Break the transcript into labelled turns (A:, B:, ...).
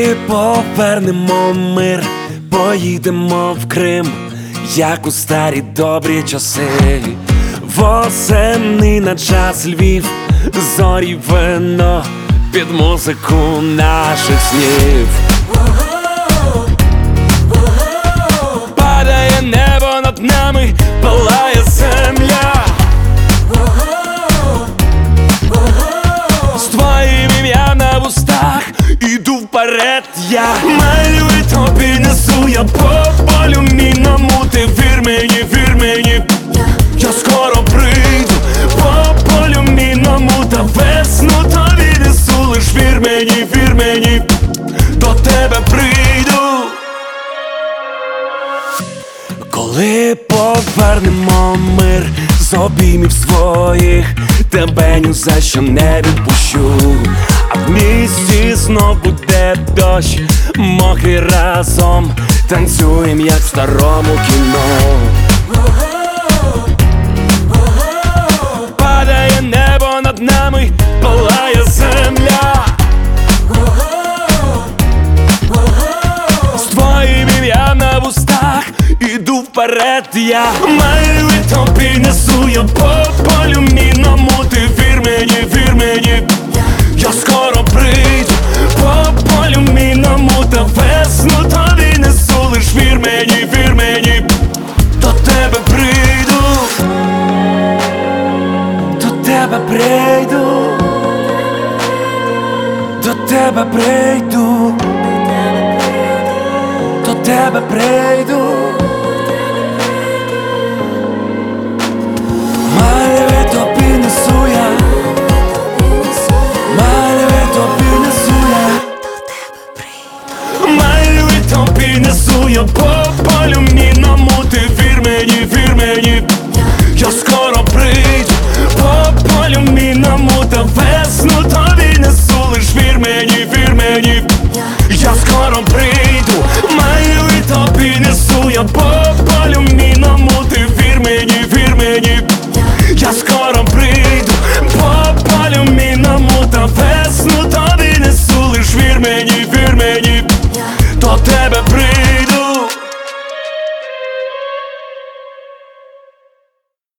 A: Коли повернемо мир, поїдемо в Крим, як у старі добрі часи. Восени на час Львів, зорі вино під музику наших снів. Падає небо над нами, палає земля. З твоїм ім'ям на вустах іду вперед я. Малюю тобі, несу я по полю мінному. Ти вір мені, я скоро прийду по полю мінному. Та весну тобі несу, лиш вір мені, до тебе прийду. Коли повернемо мир з обіймів своїх, тебе ні за що не відпущу. А в місті знов буде дощ, мокрий разом танцюєм, як в старому кіно. Падає небо над нами, палає земля. З твоїм ім'ям на вустах іду вперед я. Малюю тобі, несу я по полю мінному. Ти вір мені, я скоро прийду по полю мінному. Та весну тобі несу, лиш вір мені, до тебе прийду, до тебе прийду, до тебе прийду, до тебе прийду. Малюю тобі, несу я, малюю тобі, несу я, малюю тобі, несу я по полю мінному. Ти вір мені, я скоро прийду по полю мінному. Та весну тобі несу, лиш вір мені.